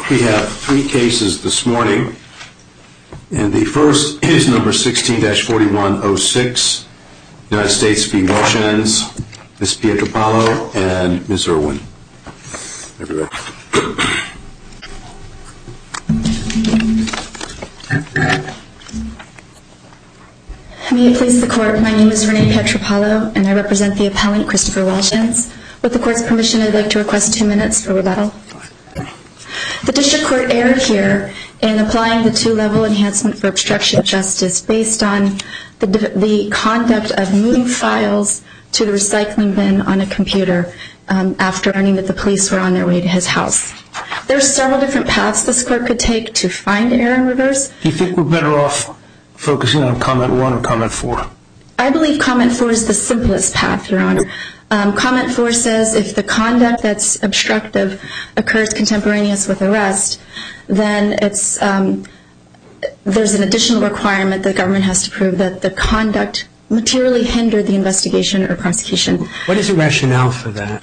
We have three cases this morning, and the first is number 16-4106, United States v. Welshans, Ms. Pietropalo and Ms. Irwin. Everybody. May it please the Court, my name is Renee Pietropalo, and I represent the appellant Christopher Welshans. With the Court's permission, I'd like to request 2 minutes for rebuttal. The District Court erred here in applying the 2-level enhancement for obstruction of justice based on the conduct of moving files to the recycling bin on a computer after learning that the police were on their way to his house. There are several different paths this Court could take to find error in reverse. Do you think we're better off focusing on Comment 1 or Comment 4? I believe Comment 4 is the simplest path, Your Honor. Comment 4 says if the conduct that's obstructive occurs contemporaneous with arrest, then there's an additional requirement the government has to prove that the conduct materially hindered the investigation or prosecution. What is the rationale for that?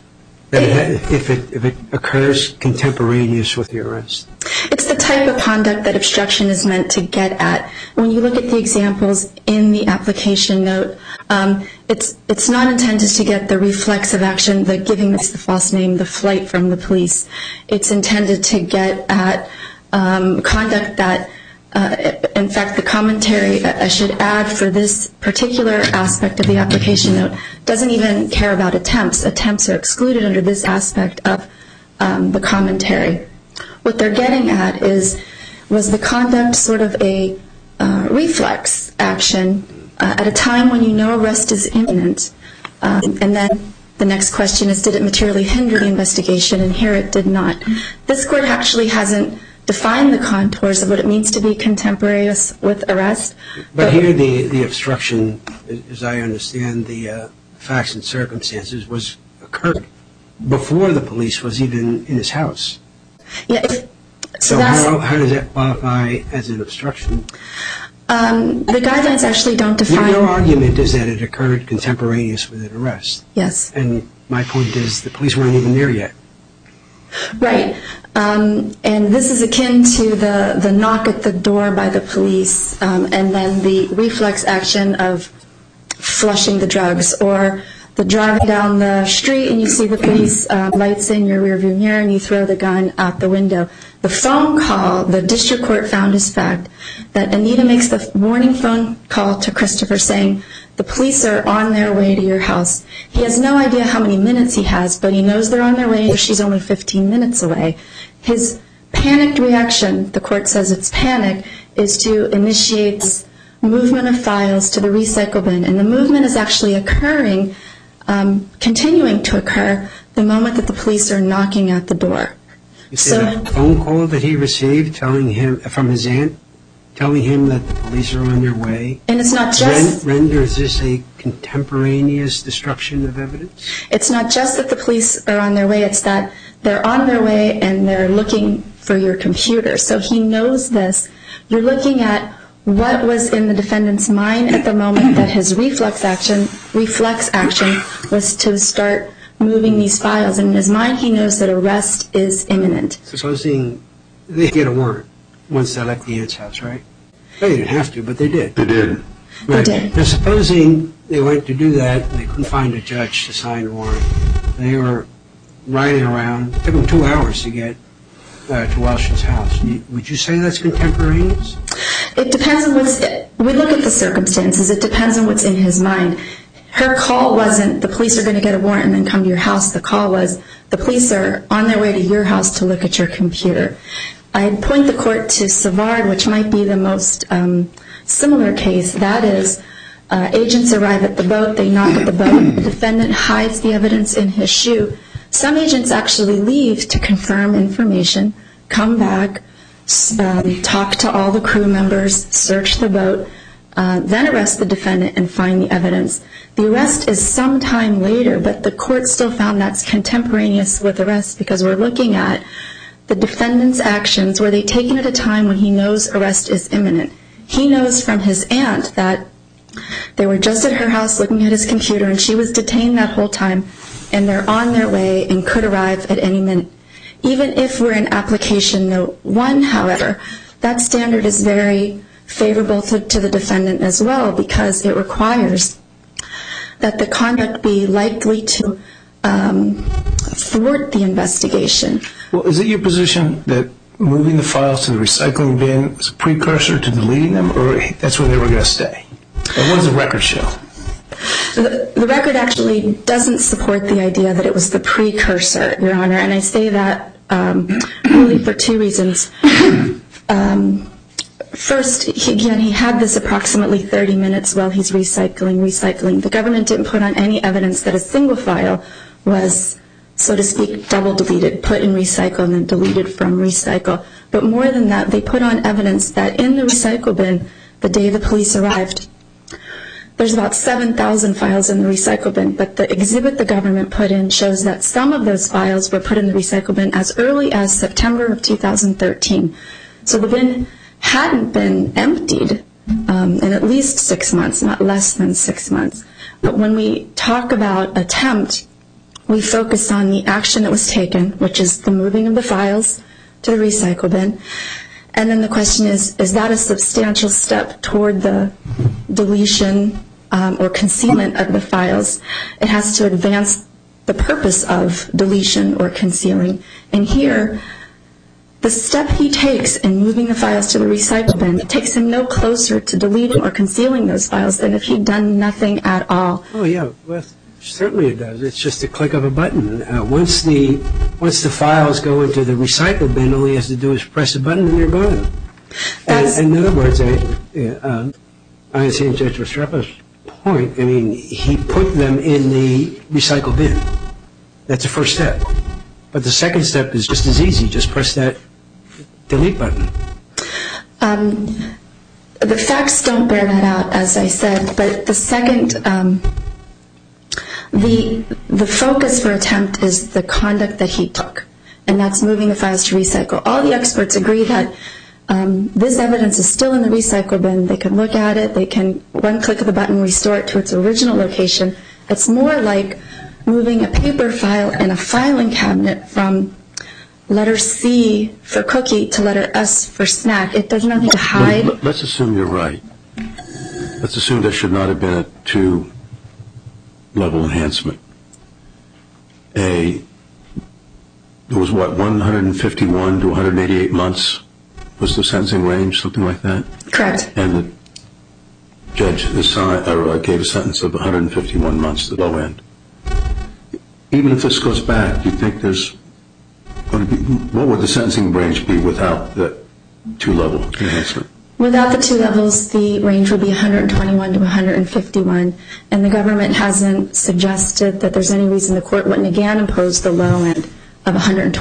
If it occurs contemporaneous with the arrest? It's the type of conduct that obstruction is meant to get at. When you look at the examples in the application note, it's not intended to get the reflexive action, the giving the false name, the flight from the police. It's intended to get at conduct that, in fact, the commentary I should add for this particular aspect of the application note doesn't even care about attempts. Attempts are excluded under this aspect of the commentary. What they're getting at was the conduct sort of a reflex action at a time when you know arrest is imminent. And then the next question is, did it materially hinder the investigation? And here it did not. This Court actually hasn't defined the contours of what it means to be contemporaneous with arrest. But here the obstruction, as I understand the facts and circumstances, occurred before the police was even in his house. Yeah. So how does that qualify as an obstruction? The guidelines actually don't define. Your argument is that it occurred contemporaneous with an arrest. Yes. And my point is the police weren't even there yet. Right. And this is akin to the knock at the door by the police and then the reflex action of flushing the drugs, or the driving down the street and you see the police lights in your rearview mirror and you throw the gun out the window. The phone call, the District Court found as fact that Anita makes the warning phone call to Christopher saying the police are on their way to your house. He has no idea how many minutes he has, but he knows they're on their way and she's only 15 minutes away. His panicked reaction, the Court says it's panic, is to initiate movement of files to the recycle bin. And the movement is actually occurring, continuing to occur, the moment that the police are knocking at the door. You said a phone call that he received telling him, from his aunt, telling him that the police are on their way? And it's not just... Renders this a contemporaneous destruction of evidence? It's not just that the police are on their way, it's that they're on their way and they're looking for your computer. So he knows this. You're looking at what was in the defendant's mind at the moment that his reflex action was to start moving these files. And in his mind he knows that arrest is imminent. Supposing they get a warrant once they left the aunt's house, right? They didn't have to, but they did. They did. Right. They did. Now supposing they went to do that and they couldn't find a judge to sign a warrant. They were riding around. It took them 2 hours to get to Welsh's house. Would you say that's contemporaneous? It depends on we look at the circumstances. It depends on what's in his mind. Her call wasn't the police are going to get a warrant and then come to your house. The call was the police are on their way to your house to look at your computer. I'd point the Court to Savard, which might be the most similar case. That is, agents arrive at the boat, they knock at the boat, the defendant hides the evidence in his shoe. Some agents actually leave to confirm information, come back, talk to all the crew members, search the boat, then arrest the defendant and find the evidence. The arrest is sometime later, but the Court still found that's contemporaneous with arrest because we're looking at the defendant's actions. Were they taken at a time when he knows arrest is imminent? He knows from his aunt that they were just at her house looking at his computer and she was detained that whole time and they're on their way and could arrive at any minute. Even if we're in Application Note 1, however, that standard is very favorable to the defendant as well, because it requires that the conduct be likely to thwart the investigation. Well, is it your position that moving the files to the recycling bin was a precursor to deleting them, or that's where they were going to stay? And what does the record show? The record actually doesn't support the idea that it was the precursor, Your Honor, and I say that really for two reasons. First, he had this approximately 30 minutes while he's recycling. The government didn't put on any evidence that a single file was, so to speak, double deleted, put in recycle and then deleted from recycle. But more than that, they put on evidence that in the recycle bin, the day the police arrived, there's about 7,000 files in the recycle bin, but the exhibit the government put in shows that some of those files were put in the recycle bin as early as September of 2013. So the bin hadn't been emptied in at least 6 months, not less than 6 months. But when we talk about attempt, we focus on the action that was taken, which is the moving of the files to the recycle bin. And then the question is that a substantial step toward the deletion or concealment of the files? It has to advance the purpose of deletion or concealing. And here, the step he takes in moving the files to the recycle bin takes him no closer to deleting or concealing those files than if he'd done nothing at all. Oh, yeah. Well, certainly it does. It's just a click of a button. Once the files go into the recycle bin, all he has to do is press a button and they're gone. And in other words, I understand Judge Restrepo's point. I mean, he put them in the recycle bin. That's the first step. But the second step is just as easy. Just press that delete button. The facts don't bear that out, as I said. But the second, the focus for attempt is the conduct that he took, and that's moving the files to recycle. All the experts agree that this evidence is still in the recycle bin. They can look at it. They can, one click of the button, restore it to its original location. It's more like moving a paper file in a filing cabinet from letter C for cookie to letter S for snack. It does nothing to hide. Let's assume you're right. Let's assume there should not have been a 2-level enhancement. There was, 151 to 188 months was the sentencing range, something like that? Correct. And the judge gave a sentence of 151 months, the low end. Even if this goes back, do you think there's going to be, what would the sentencing range be without the 2-level enhancement? Without the 2 levels, the range would be 121 to 151, and the government hasn't suggested that there's any reason the court wouldn't again impose the low end of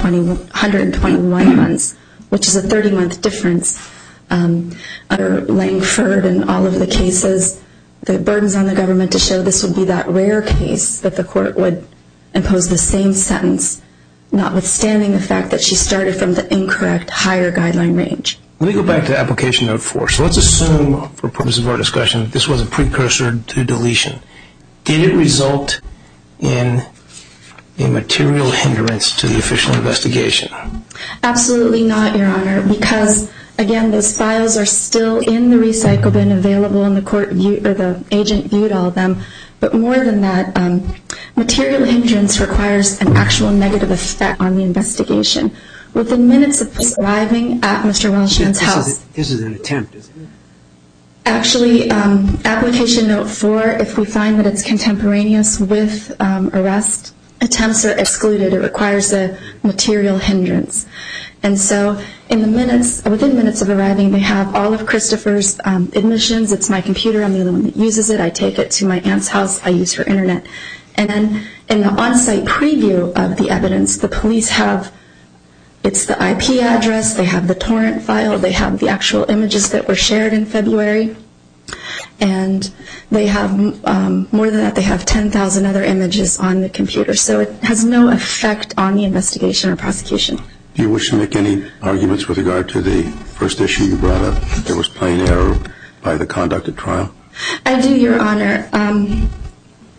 121 months, which is a 30-month difference. Under Langford and all of the cases, the burden's on the government to show this would be that rare case that the court would impose the same sentence, notwithstanding the fact that she started from the incorrect higher guideline range. Let me go back to Application Note 4. So let's assume, for purposes of our discussion, that this was a precursor to deletion. Did it result in a material hindrance to the official investigation? Absolutely not, Your Honor, because, again, those files are still in the recycle bin, available, and the agent viewed all of them. But more than that, material hindrance requires an actual negative effect on the investigation. Within minutes of arriving at Mr. Welshan's house. This is an attempt, isn't it? Actually, Application Note 4, if we find that it's contemporaneous with arrest, attempts are excluded. It requires a material hindrance. And so within minutes of arriving, they have all of Christopher's admissions. It's my computer. I'm the only one that uses it. I take it to my aunt's house. I use her internet. And then in the on-site preview of the evidence, the police have, it's the IP address, they have the torrent file, they have the actual images that were shared in February, and they have, more than that, they have 10,000 other images on the computer. So it has no effect on the investigation or prosecution. Do you wish to make any arguments with regard to the first issue you brought up, that there was plain error by the conduct at trial? I do, Your Honor.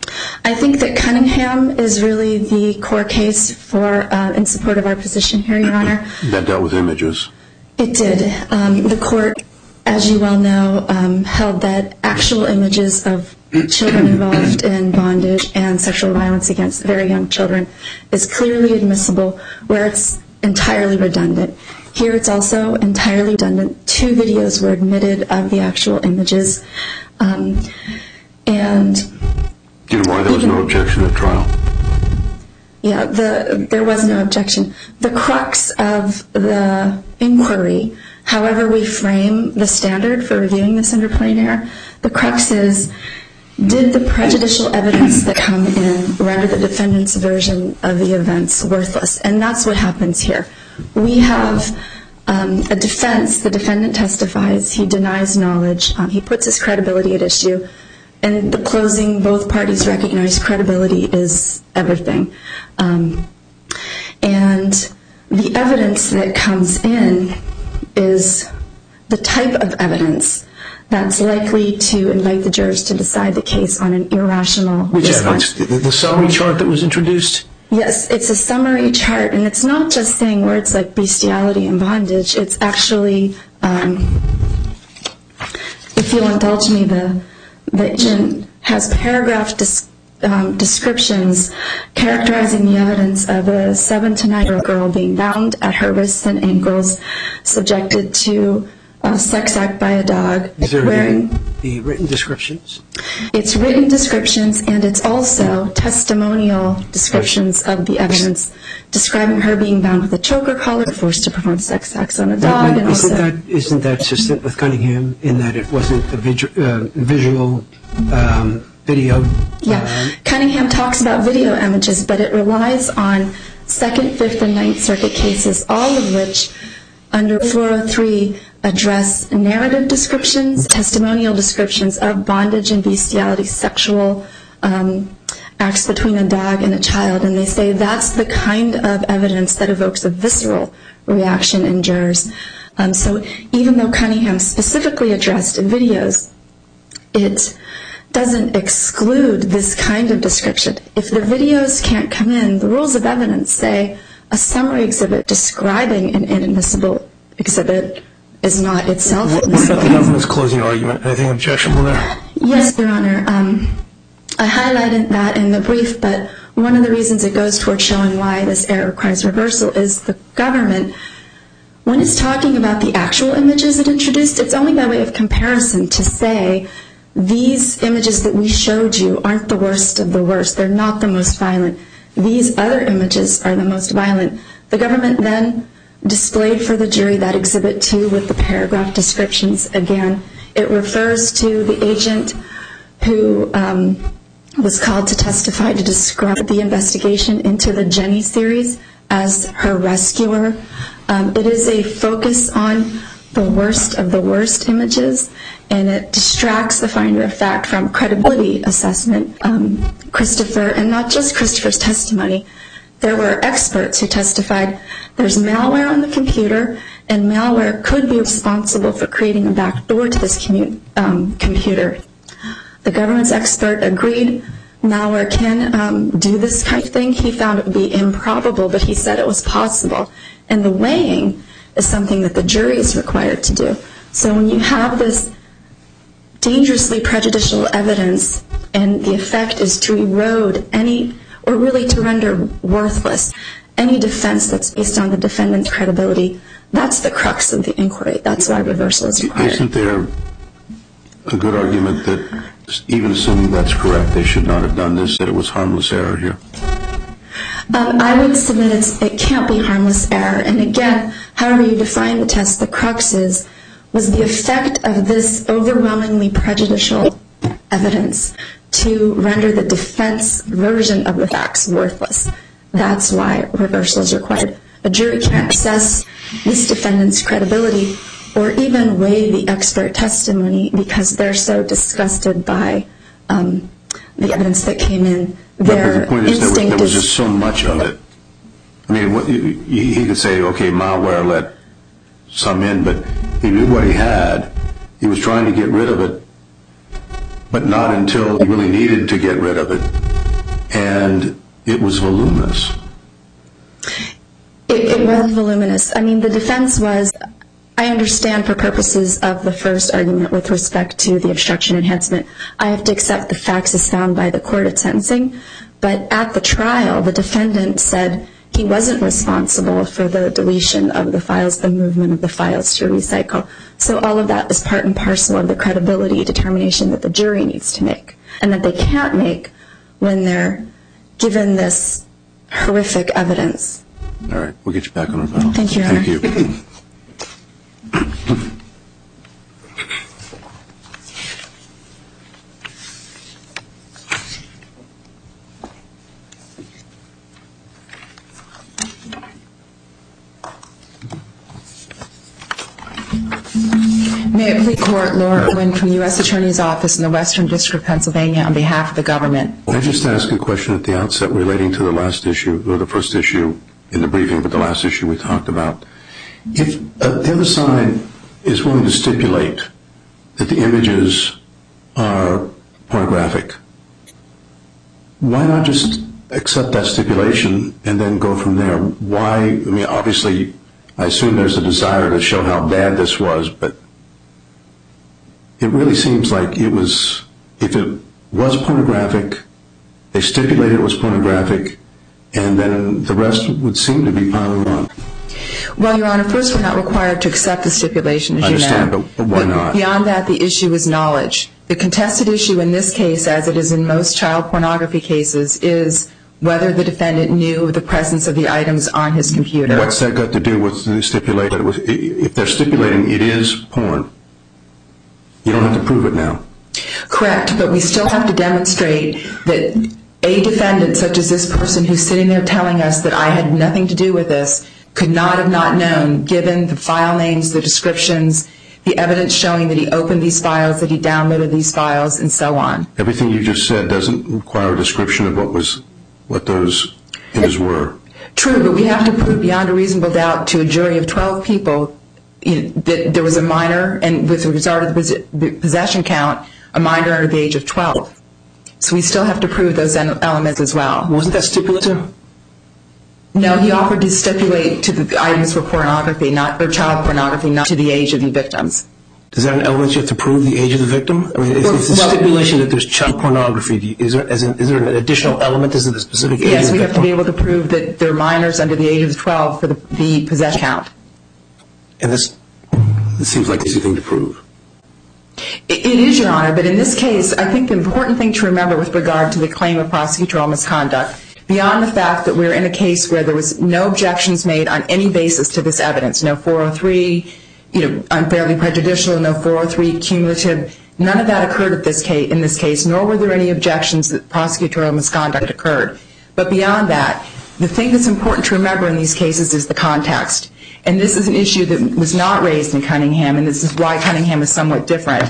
I think that Cunningham is really the core case in support of our position here, Your Honor. That dealt with images. It did. The court, as you well know, held that actual images of children involved in bondage and sexual violence against very young children is clearly admissible where it's entirely redundant. Here it's also entirely redundant. 2 videos were admitted of the actual images. And do you know why there was no objection at trial? Yeah, there was no objection. The crux of the inquiry, however we frame the standard for reviewing this under plain error, the crux is, did the prejudicial evidence that come in render the defendant's version of the events worthless? And that's what happens here. We have a defense. The defendant testifies. He denies knowledge. He puts his credibility at issue. In the closing, both parties recognize credibility is everything. And the evidence that comes in is the type of evidence that's likely to invite the jurors to decide the case on an irrational response. Which evidence? The summary chart that was introduced? Yes, it's a summary chart, and it's not just saying words like bestiality and bondage. It's actually, if you'll indulge me, the agent has paragraph descriptions characterizing the evidence of a 7 to 9-year-old girl being bound at her wrists and ankles, subjected to a sex act by a dog. Is there the written descriptions? It's written descriptions, and it's also testimonial descriptions of the evidence describing her being bound with a choker collar, forced to perform sex acts on a dog. And isn't that consistent with Cunningham in that it wasn't a visual video? Yeah, Cunningham talks about video images, but it relies on 2nd, 5th, and 9th Circuit cases, all of which, under 403, address narrative descriptions, testimonial descriptions of bondage and bestiality, sexual acts between a dog and a child, and they say that's the kind of evidence that evokes a visceral reaction in jurors. So even though Cunningham specifically addressed videos, it doesn't exclude this kind of description. If the videos can't come in, the rules of evidence say a summary exhibit describing an inadmissible exhibit is not itself admissible. What about the government's closing argument? Anything objectionable there? Yes, Your Honor. I highlighted that in the brief, but one of the reasons it goes toward showing why this error requires reversal is the government, when it's talking about the actual images it introduced, it's only by way of comparison to say these images that we showed you aren't the worst of the worst. They're not the most violent. These other images are the most violent. The government then displayed for the jury that Exhibit 2 with the paragraph descriptions. Again, it refers to the agent who was called to testify to describe the investigation into the Jenny series as her rescuer. It is a focus on the worst of the worst images, and it distracts the finder of fact from credibility assessment. Christopher, and not just Christopher's testimony, there were experts who testified there's malware on the computer, and malware could be responsible for creating a backdoor to this computer. The government's expert agreed malware can do this kind of thing. He found it would be improbable, but he said it was possible. And the weighing is something that the jury is required to do. So when you have this dangerously prejudicial evidence and the effect is to erode any, or really to render worthless, any defense that's based on the defendant's credibility, that's the crux of the inquiry. That's why reversal is required. Isn't there a good argument that even assuming that's correct, they should not have done this, that it was harmless error here? I would submit it can't be harmless error. And again, however you define the test, the crux was the effect of this overwhelmingly prejudicial evidence to render the defense version of the facts worthless. That's why reversal is required. A jury can't assess this defendant's credibility or even weigh the expert testimony because they're so disgusted by the evidence that came in. The point is there was just so much of it. I mean, he could say, okay, malware let some in, but he knew what he had. He was trying to get rid of it, but not until he really needed to get rid of it. and it was voluminous. It was voluminous. I mean, the defense was, I understand for purposes of the first argument with respect to the obstruction enhancement, I have to accept the facts as found by the court at sentencing. But at the trial, the defendant said he wasn't responsible for the deletion of the files, the movement of the files to recycle. So all of that is part and parcel of the credibility determination that the jury needs to make, and that they can't make when they're given this horrific evidence. All right, we'll get you back on our panel. Thank you, Your Honor. Thank you. May it please the Court, Laura Irwin from the U.S. Attorney's Office in the Western District of Pennsylvania on behalf of the government. Can I just ask a question at the outset relating to the last issue, or the first issue in the briefing, but the last issue we talked about? If the other side is willing to stipulate that the images are pornographic, why not just accept that stipulation and then go from there? Why? I mean, obviously, I assume there's a desire to show how bad this was, but it really seems like it was, if it was pornographic, they stipulated it was pornographic, and then the rest would seem to be piling on. Well, Your Honor, first, we're not required to accept the stipulation, as you know. I understand, but why not? Beyond that, the issue is knowledge. The contested issue in this case, as it is in most child pornography cases, is whether the defendant knew of the presence of the items on his computer. What's that got to do with the stipulation? If they're stipulating it is porn, you don't have to prove it now. Correct, but we still have to demonstrate that a defendant, such as this person who's sitting there telling us that I had nothing to do with this, could not have not known, given the file names, the descriptions, the evidence showing that he opened these files, that he downloaded these files, and so on. Everything you just said doesn't require a description of what those images were. True, but we have to prove beyond a reasonable doubt to a jury of 12 people that there was a minor, and with regard to the possession count, a minor under the age of 12. So we still have to prove those elements as well. Wasn't that stipulated? No, he offered to stipulate to the items for pornography, or child pornography, not to the age of the victims. Is that an element you have to prove, the age of the victim? I mean, if the stipulation that there's child pornography, is there an additional element? Is it the specific age of the victim? Yes, we have to be able to prove that they're minors under the age of 12 for the possession count. And this seems like an easy thing to prove. It is, Your Honor, but in this case, I think the important thing to remember with regard to the claim of prosecutorial misconduct, beyond the fact that we're in a case where there was no objections made on any basis to this evidence, no 403, unfairly prejudicial, no 403 cumulative, none of that occurred in this case, nor were there any objections that prosecutorial misconduct occurred. But beyond that, the thing that's important to remember in these cases is the context. And this is an issue that was not raised in Cunningham, and this is why Cunningham is somewhat different.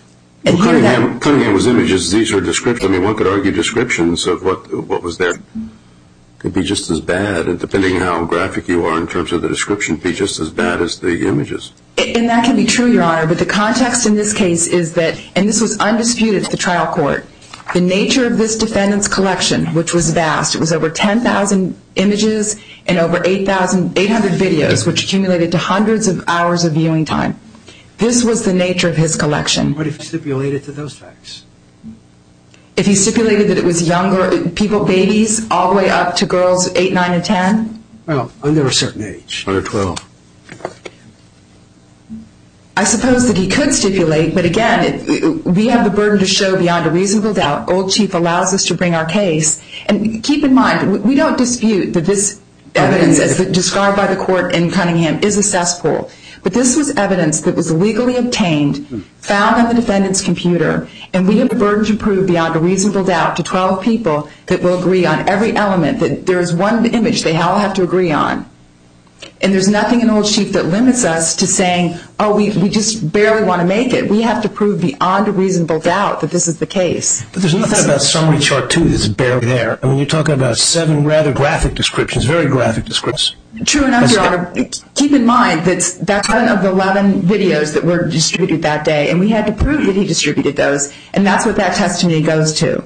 Well, Cunningham was images. These are descriptions. I mean, one could argue descriptions of what was there could be just as bad, and depending on how graphic you are in terms of the description, be just as bad as the images. And that can be true, Your Honor, but the context in this case is that, and this was undisputed at the trial court, the nature of this defendant's collection, which was vast, it was over 10,000 images and over 800 videos, which accumulated to hundreds of hours of viewing time. This was the nature of his collection. What if he stipulated to those facts? If he stipulated that it was younger, people, babies, all the way up to girls 8, 9, and 10? Well, under a certain age. Under 12. I suppose that he could stipulate, but again, we have the burden to show beyond a reasonable doubt. Old Chief allows us to bring our case. And keep in mind, we don't dispute that this evidence, as described by the court in Cunningham, is a cesspool. But this was evidence that was legally obtained, found on the defendant's computer, and we have the burden to prove beyond a reasonable doubt to 12 people that will agree on every element, that there is one image they all have to agree on. And there's nothing in Old Chief that limits us to saying, oh, we just barely want to make it. We have to prove beyond a reasonable doubt that this is the case. But there's nothing about summary chart 2 that's barely there. I mean, you're talking about 7 rather graphic descriptions, very graphic descriptions. True enough, Your Honor. Keep in mind that's one of the 11 videos that were distributed that day, and we had to prove that he distributed those, and that's what that testimony goes to.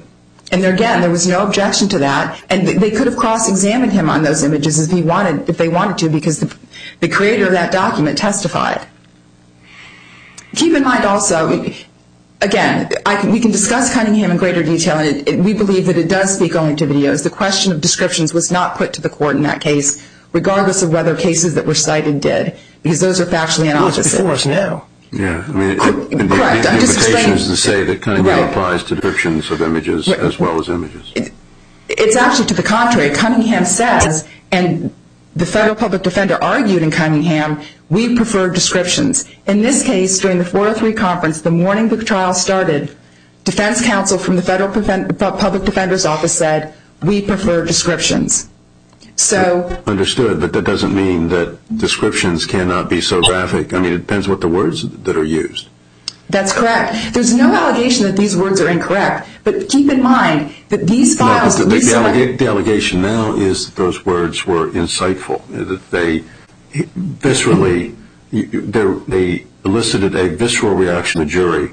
And again, there was no objection to that, and they could have cross-examined him on those images if they wanted to, because the creator of that document testified. Keep in mind also, again, we can discuss Cunningham in greater detail, and we believe that it does speak only to videos. The question of descriptions was not put to the court in that case, regardless of whether cases that were cited did, because those are factually inopposite. It's before us now. Yeah, I mean, Correct. the invitation is to say that Cunningham applies to descriptions of images as well as images. It's actually to the contrary. Cunningham says, and the federal public defender argued in Cunningham, we prefer descriptions. In this case, during the 403 conference, the morning the trial started, defense counsel from the federal public defender's office said, we prefer descriptions. So understood, but that doesn't mean that descriptions cannot be so graphic. I mean, it depends what the words that are used. That's correct. There's no allegation that these words are incorrect, but keep in mind that these files... No, the allegation now is that those words were insightful, that they viscerally, they elicited a visceral reaction of the jury.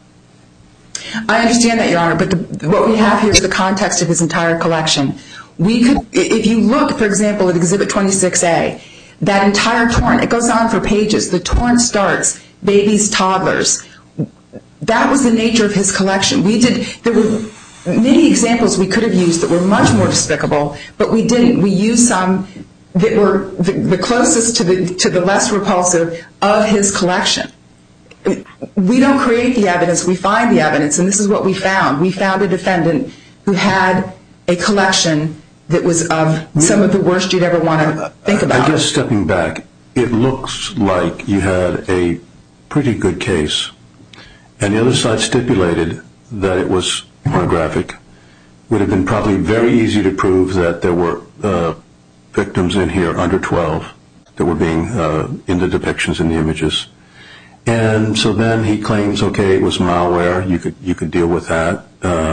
I understand that, Your Honor, but what we have here is the context of his entire collection. We could, if you look, for example, at Exhibit 26A, that entire torrent, it goes on for pages. The torrent starts, babies, toddlers. That was the nature of his collection. There were many examples we could have used that were much more despicable, but we didn't. We used some that were the closest to the less repulsive of his collection. We don't create the evidence, we find the evidence, and this is what we found. We found a defendant who had a collection that was of some of the worst you'd ever want to think about. I guess stepping back, it looks like you had a pretty good case, and the other side stipulated that it was pornographic. Would have been probably very easy to prove that there were victims in here under 12 that were being in the depictions in the images. And so then he claims, okay, it was malware, you could deal with that,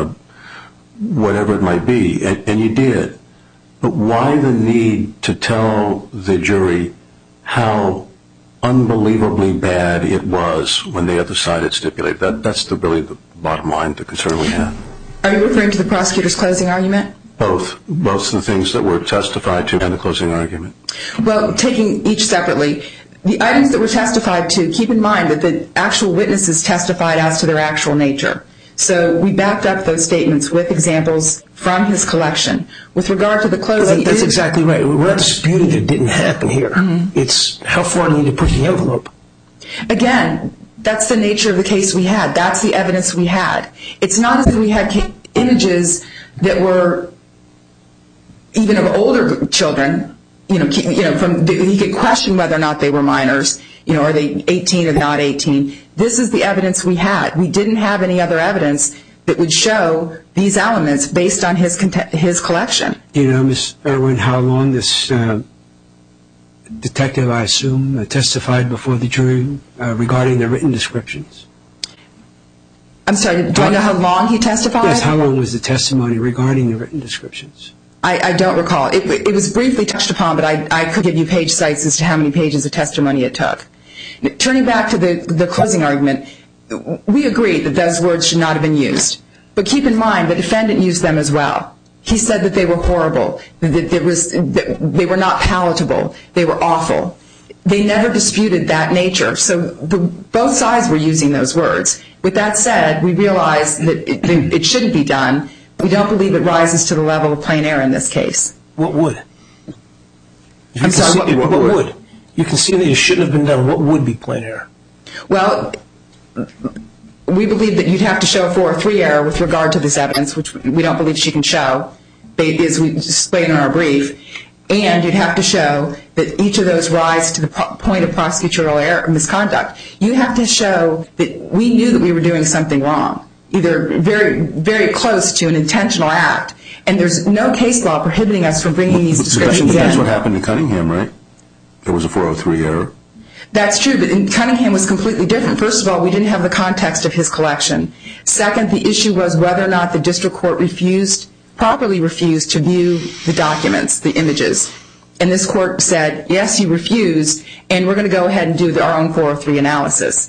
whatever it might be, and you did. But why the need to tell the jury how unbelievably bad it was when the other side had stipulated? That's really the bottom line, the concern we have. Are you referring to the prosecutor's closing argument? Both the things that were testified to and the closing argument. Well, taking each separately, the items that were testified to, keep in mind that the actual witnesses testified as to their actual nature. So we backed up those statements with examples from his collection. With regard to the closing... That's exactly right. We're not disputing it didn't happen here. Mm-hmm. It's how far do you need to push the envelope? Again, that's the nature of the case we had. That's the evidence we had. It's not as if we had images that were even of older children, he could question whether or not they were minors, are they 18 or not 18. This is the evidence we had. We didn't have any other evidence that would show these elements based on his collection. Do you know, Ms. Irwin, how long this detective, I assume, testified before the jury regarding the written descriptions? I'm sorry, do I know how long he testified? Yes, how long was the testimony regarding the written descriptions? I don't recall. It was briefly touched upon, but I could give you page cites as to how many pages of testimony it took. Turning back to the closing argument, we agree that those words should not have been used. But keep in mind, the defendant used them as well. He said that they were horrible, that they were not palatable, they were awful. They never disputed that nature, so both sides were using those words. With that said, we realize that it shouldn't be done. We don't believe it rises to the level of plain error in this case. What would? I'm sorry, what would? You can see that it shouldn't have been done. What would be plain error? Well, we believe that you'd have to show a 403 error with regard to this evidence, which we don't believe she can show, as we displayed in our brief. And you'd have to show that each of those rise to the point of prosecutorial error, misconduct. You have to show that we knew that we were doing something wrong, either very, very close to an intentional act. And there's no case law prohibiting us from bringing these descriptions in. That's what happened to Cunningham, right? There was a 403 error. That's true, but Cunningham was completely different. First of all, we didn't have the context of his collection. Second, the issue was whether or not the district court properly refused to view the documents, the images. And this court said, yes, you refused, and we're going to go ahead and do our own 403 analysis.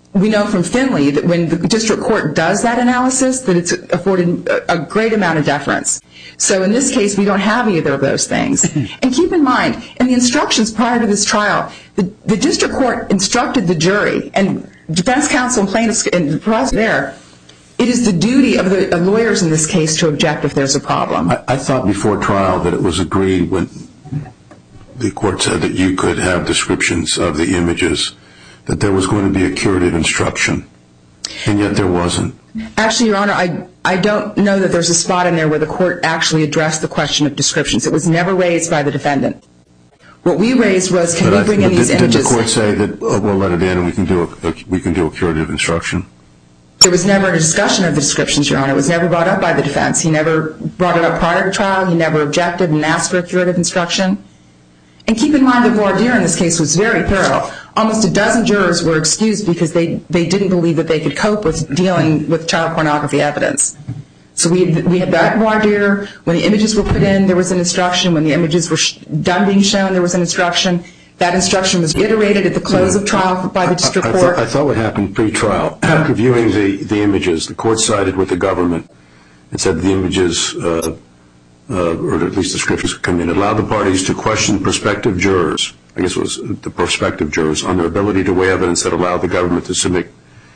we know from Finley that when the district court does that analysis, that it's afforded a great amount of deference. So in this case, we don't have either of those things. And keep in mind, in the instructions prior to this trial, the district court instructed the jury, and defense counsel and plaintiffs and the prosecutor there, it is the duty of the lawyers in this case to object if there's a problem. I thought before trial that it was agreed when the court said that you could have descriptions of the images, that there was going to be a curative instruction, and yet there wasn't. Actually, Your Honor, I don't know that there's a spot in there where the court actually addressed the question of descriptions. It was never raised by the defendant. What we raised was, can we bring in these images? Did the court say that we'll let it in and we can do a curative instruction? There was never a discussion of the descriptions, Your Honor. It was never brought up by the defense. He never brought it up prior to trial. He never objected and asked for a curative instruction. And keep in mind that voir dire in this case was very thorough. Almost a dozen jurors were excused because they didn't believe that they could cope with dealing with child pornography evidence. So we had that voir dire. When the images were put in, there was an instruction. When the images were done being shown, there was an instruction. That instruction was iterated at the close of trial by the district court. I thought what happened pre-trial, after viewing the images, the court sided with the government and said the images, or at least the scriptures come in, allowed the parties to question prospective jurors, I guess it was the prospective jurors, on their ability to weigh evidence that allowed the government to submit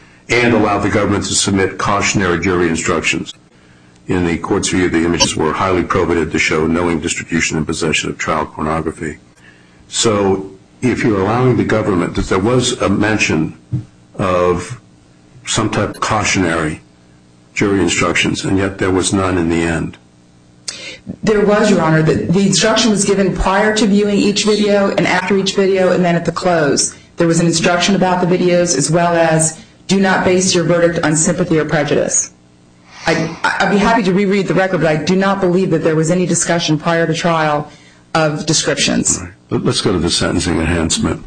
cautionary jury instructions. In the court's view, the images were highly probative to show knowing distribution and possession of child pornography. So if you're allowing the government, that there was a mention of some type of cautionary jury instructions, and yet there was none in the end. There was, Your Honor. The instruction was given prior to viewing each video and after each video, and then at the close. There was an instruction about the videos as well as do not base your verdict on sympathy or prejudice. I'd be happy to reread the record, but I do not believe that there was any discussion prior to trial of descriptions. Right. Let's go to the sentencing enhancement.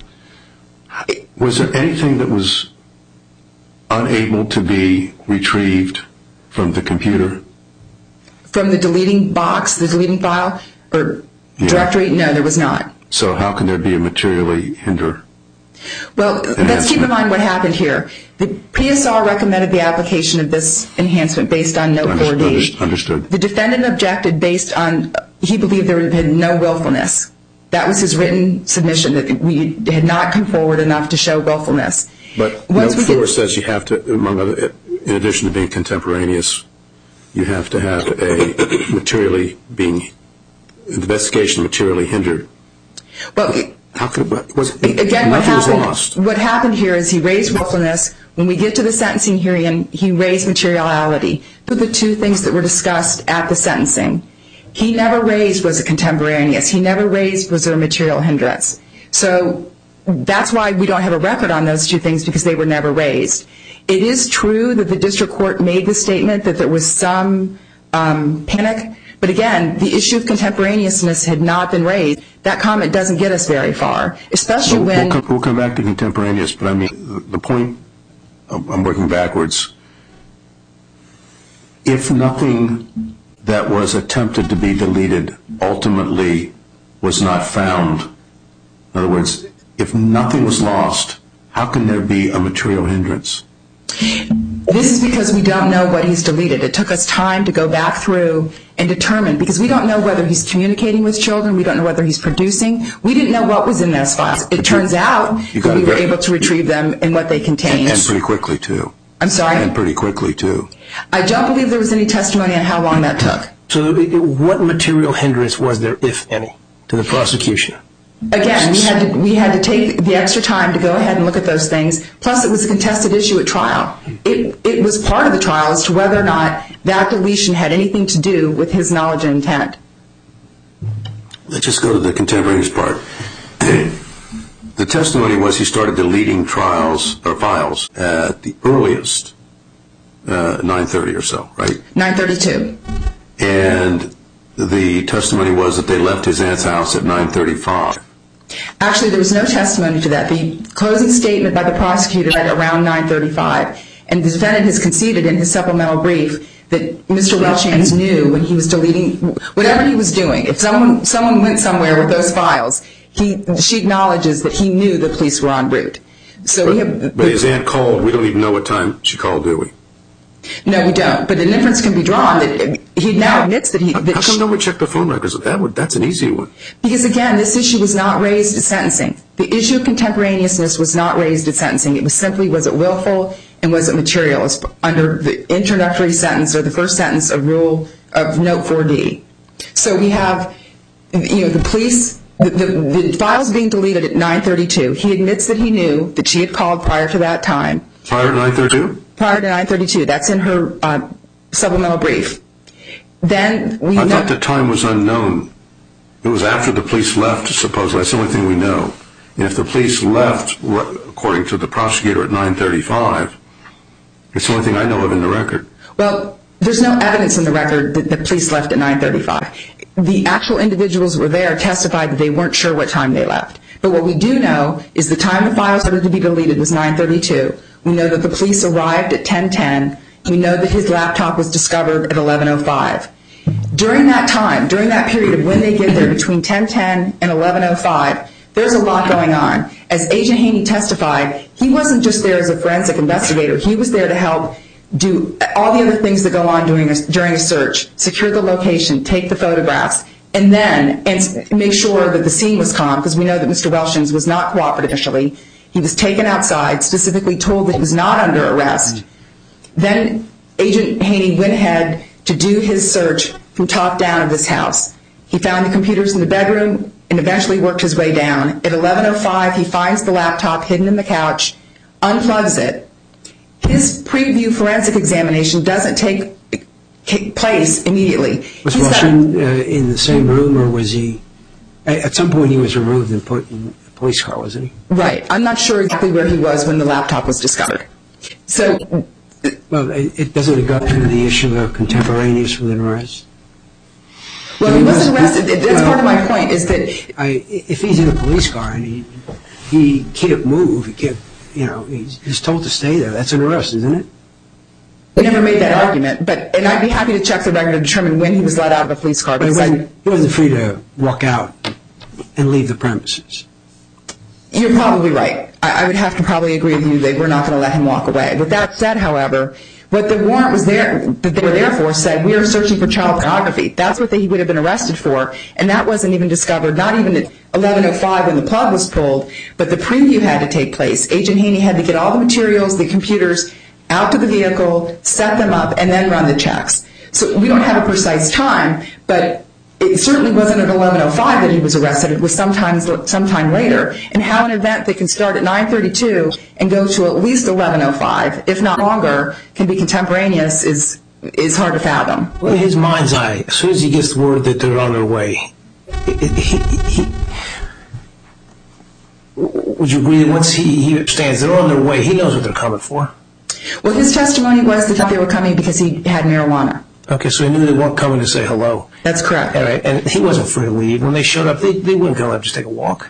Was there anything that was unable to be retrieved from the computer? From the deleting box, the deleting file, or directory? No, there was not. So how can there be a materially hinder? Well, let's keep in mind what happened here. The PSR recommended the application of this enhancement based on Note 4D. Understood. The defendant objected based on, he believed there had been no willfulness. That was his written submission, that we had not come forward enough to show willfulness. But Note 4 says you have to, among other, in addition to being contemporaneous, you have to have a materially being, investigation materially hindered. Well, how could again, what happened here is he raised willfulness. When we get to the sentencing hearing, he raised materiality. Those are the two things that were discussed at the sentencing. He never raised was it contemporaneous. He never raised was there a material hindrance. So that's why we don't have a record on those two things, because they were never raised. It is true that the district court made the statement that there was some panic. But again, the issue of contemporaneousness had not been raised. That comment doesn't get us very far, especially when... We'll come back to contemporaneous, but I mean, the point, I'm working backwards. If nothing that was attempted to be deleted ultimately was not found, in other words, if nothing was lost, how can there be a material hindrance? This is because we don't know what he's deleted. It took us time to go back through and determine, because we don't know whether he's communicating with children, we don't know whether he's producing. We didn't know what was in those files. It turns out that we were able to retrieve them and what they contained. And pretty quickly, too. I'm sorry? And pretty quickly, too. I don't believe there was any testimony on how long that took. So what material hindrance was there, if any, to the prosecution? Again, we had to take the extra time to go ahead and look at those things. Plus, it was a contested issue at trial. It was part of the trial as to whether or not that deletion had anything to do with his knowledge and intent. Let's just go to the contemporaneous part. The testimony was he started deleting files at the earliest, 9:30 or so, right? 9:32. And the testimony was that they left his aunt's house at 9:35. Actually, there was no testimony to that. The closing statement by the prosecutor read around 9:35, and the defendant has conceded in his supplemental brief that Mr. Welchans knew when he was deleting whatever he was doing. If someone went somewhere with those files, she acknowledges that he knew the police were en route. So we have. But his aunt called. We don't even know what time she called, do we? No, we don't. But an inference can be drawn that he now admits that he. How come no one checked the phone records? That's an easy one. Because again, this issue was not raised at sentencing. The issue of contemporaneousness was not raised at sentencing. It was simply, was it willful and was it material? It's under the introductory sentence or the first sentence of Note 4D. So we have, the police. The files being deleted at 9:32. He admits that he knew that she had called prior to that time. Prior to 9:32? Prior to 9:32. That's in her supplemental brief. Then we. I thought the time was unknown. It was after the police left, supposedly. That's the only thing we know. And if the police left, according to the prosecutor, at 9:35, it's the only thing I know of in the record. Well, there's no evidence in the record that the police left at 9:35. The actual individuals who were there testified that they weren't sure what time they left. But what we do know is the time the files started to be deleted was 9:32. We know that the police arrived at 10:10. We know that his laptop was discovered at 11:05. During that time, during that period of when they get there, between 10:10 and 11:05, there's a lot going on. As Agent Haney testified, he wasn't just there as a forensic investigator. He was there to help do all the other things that go on during a search, secure the location, take the photographs, and make sure that the scene was calm, because we know that Mr. Welshons was not cooperative initially. He was taken outside, specifically told that he was not under arrest. Then Agent Haney went ahead to do his search from top down of this house. He found the computers in the bedroom and eventually worked his way down. At 11:05, he finds the laptop hidden in the couch, unplugs it. His preview forensic examination doesn't take place immediately. Was Welshons in the same room, or was he? At some point, he was removed and put in a police car, wasn't he? Right. I'm not sure exactly where he was when the laptop was discovered. So. Well, it doesn't go to the issue of contemporaneous with an arrest. Well, he wasn't arrested. That's part of my point. Is that if he's in a police car and he can't move, he can't. He's told to stay there. That's an arrest, isn't it? We never made that argument, and I'd be happy to check the record to determine when he was let out of a police car. But he wasn't free to walk out and leave the premises. You're probably right. I would have to probably agree with you. They were not going to let him walk away. With that said, however, what the warrant was there that they were there for said, we are searching for child pornography. That's what he would have been arrested for, and that wasn't even discovered, not even at 11:05 when the plug was pulled, but the preview had to take place. Agent Haney had to get all the materials, the computers, out to the vehicle, set them up, and then run the checks. So we don't have a precise time, but it certainly wasn't at 11:05 that he was arrested. It was sometime later. And how an event that can start at 9:32 and go to at least 11:05, if not longer, can be contemporaneous is hard to fathom. Well, in his mind's eye, as soon as he gets the word that they're on their way, would you agree that once he understands they're on their way, he knows what they're coming for? Well, his testimony was that they were coming because he had marijuana. Okay, so he knew they weren't coming to say hello. That's correct. All right, and he wasn't free to leave. When they showed up, they wouldn't go up just take a walk.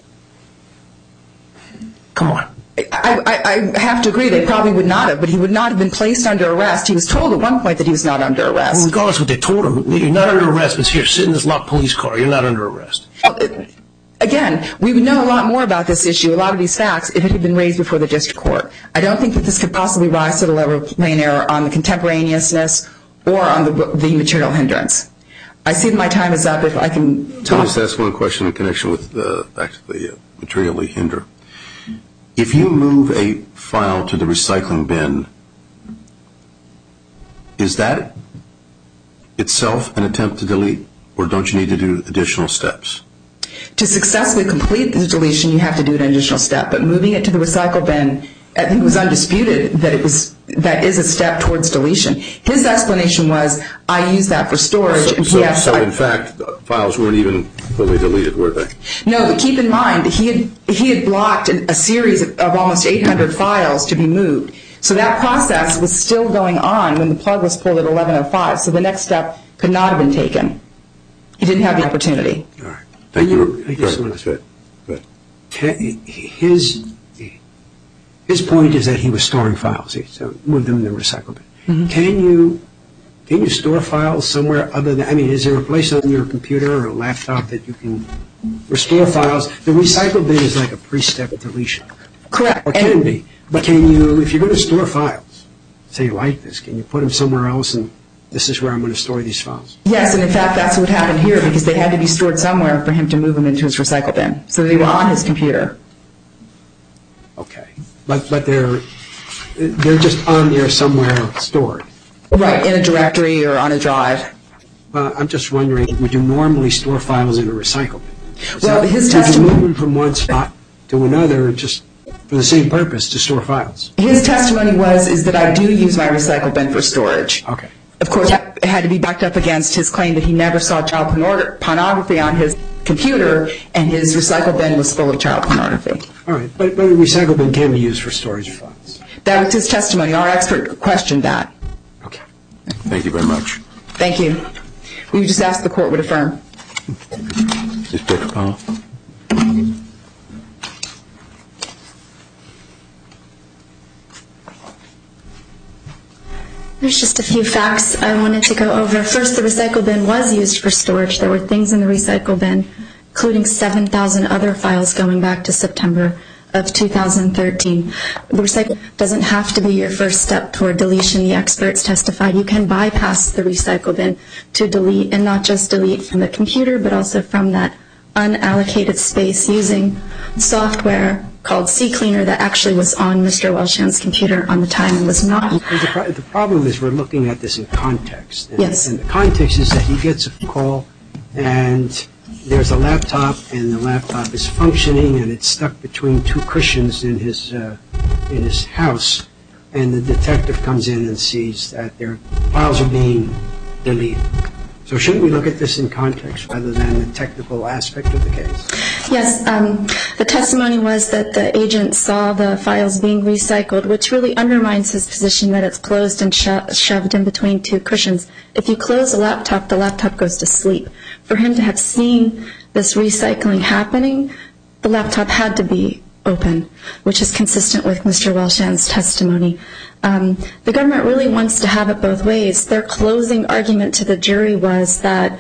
Come on. I have to agree, they probably would not have, but he would not have been placed under arrest. He was told at one point that he was not under arrest. Well, regardless of what they told him, you're not under arrest, but here, sit in this locked police car. You're not under arrest. Again, we would know a lot more about this issue, a lot of these facts, if it had been raised before the district court. I don't think that this could possibly rise to the level of plain error on the contemporaneousness or on the material hindrance. I see that my time is up. If I can talk. I'll just ask one question in connection with back to the materially hinder. If you move a file to the recycling bin, is that itself an attempt to delete, or don't you need to do additional steps? To successfully complete the deletion, you have to do an additional step. But moving it to the recycle bin, I think it was undisputed that is a step towards deletion. His explanation was, I use that for storage. So in fact, files weren't even fully deleted, were they? No, but keep in mind, he had blocked a series of almost 800 files to be moved. So that process was still going on when the plug was pulled at 11:05. So the next step could not have been taken. He didn't have the opportunity. All right. Thank you. Go ahead. His point is that he was storing files. So moved them in the recycle bin. Mm-hmm. Can you store files somewhere other than? I mean, is there a place on your computer or a laptop that you can restore files? The recycle bin is like a pre-step deletion. Correct. Or can be. But can you, if you're going to store files, say you like this, can you put them somewhere else and this is where I'm going to store these files? Yes, and in fact, that's what happened here because they had to be stored somewhere for him to move them into his recycle bin. So they were on his computer. Okay. But they're just on there somewhere stored. Right, in a directory or on a drive. I'm just wondering, would you normally store files in a recycle bin? Well, his Would you testimony... move them from one spot to another just for the same purpose, to store files? His testimony is that I do use my recycle bin for storage. Okay. Of course, it had to be backed up against his claim that he never saw child pornography on his computer, and his recycle bin was full of child pornography. All right, but a recycle bin can be used for storage of files. That was his testimony. Our expert questioned that. Okay. Thank you very much. Thank you. We would just ask the court would affirm. Ms. Baker-Powell? There's just a few facts I wanted to go over. First, the recycle bin was used for storage. There were things in the recycle bin, including 7,000 other files going back to September of 2013. The recycle doesn't have to be your first step toward deletion. The experts testified you can bypass the recycle bin to delete, and not just delete from the computer, but also from that unallocated space using software called CCleaner that actually was on Mr. Welshand's computer on the time and was not. The problem is we're looking at this in context. Yes. And the context is that he gets a call and there's a laptop and the laptop is functioning and it's stuck between two cushions in his house, and the detective comes in and sees that their files are being deleted. So shouldn't we look at this in context rather than the technical aspect of the case? Yes, the testimony was that the agent saw the files being recycled, which really undermines his position that it's closed and shoved in between two cushions. If you close a laptop, the laptop goes to sleep. For him to have seen this recycling happening, the laptop had to be open, which is consistent with Mr. Welshand's testimony. The government really wants to have it both ways. Their closing argument to the jury was that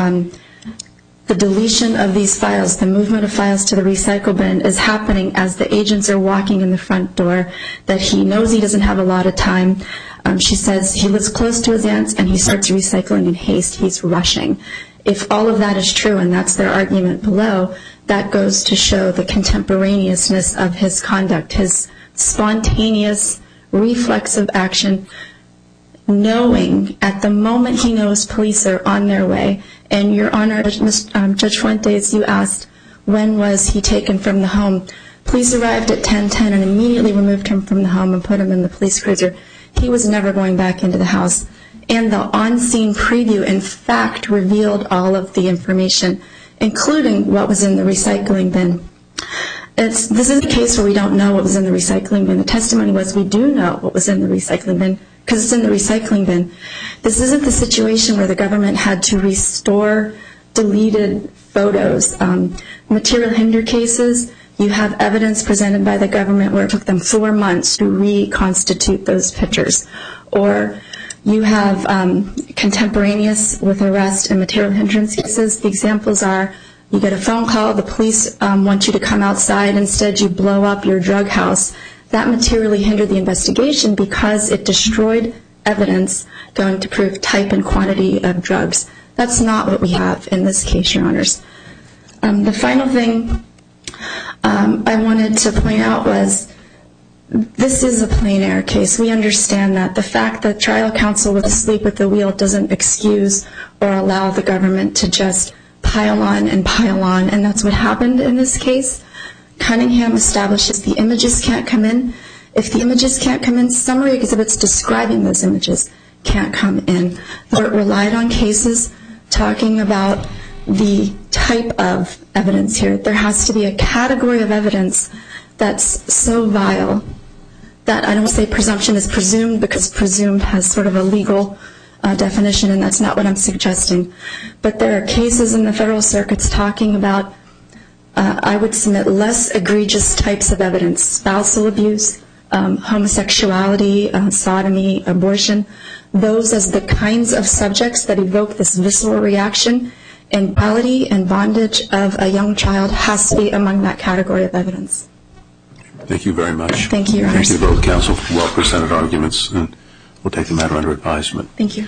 the deletion of these files, the movement of files to the recycle bin, is happening as the agents are walking in the front door, that he knows he doesn't have a lot of time. She says he lives close to his aunts and he starts recycling in haste. He's rushing. If all of that is true, and that's their argument below, that goes to show the contemporaneousness of his conduct, his spontaneous, reflexive action, knowing at the moment he knows police are on their way. And Your Honor, Judge Fuentes, you asked when was he taken from the home. Police arrived at 10:10 and immediately removed him from the home and put him in the police cruiser. He was never going back into the house. And the on-scene preview, in fact, revealed all of the information, including what was in the recycling bin. This is a case where we don't know what was in the recycling bin. The testimony was we do know what was in the recycling bin because it's in the recycling bin. This isn't the situation where the government had to restore deleted photos. Material hinder cases, you have evidence presented by the government where it took them 4 months to reconstitute those pictures. Or you have contemporaneous with arrest and material hindrance cases. The examples are you get a phone call, the police want you to come outside, instead you blow up your drug house. That materially hindered the investigation because it destroyed evidence going to prove type and quantity of drugs. That's not what we have in this case, Your Honors. The final thing I wanted to point out was this is a plain error case. We understand that. The fact that trial counsel was asleep at the wheel doesn't excuse or allow the government to just pile on, and that's what happened in this case. Cunningham establishes the images can't come in. If the images can't come in, summary exhibits describing those images can't come in. The court relied on cases talking about the type of evidence here. There has to be a category of evidence that's so vile that I don't say presumption is presumed because presumed has sort of a legal definition, and that's not what I'm suggesting. But there are cases in the federal circuits talking about, I would submit, less egregious types of evidence, spousal abuse, homosexuality, sodomy, abortion, those as the kinds of subjects that evoke this visceral reaction, and brutality and bondage of a young child has to be among that category of evidence. Thank you very much. Thank you, Your Honor. Thank you to both counsel for well-presented arguments, and we'll take the matter under advisement. Thank you.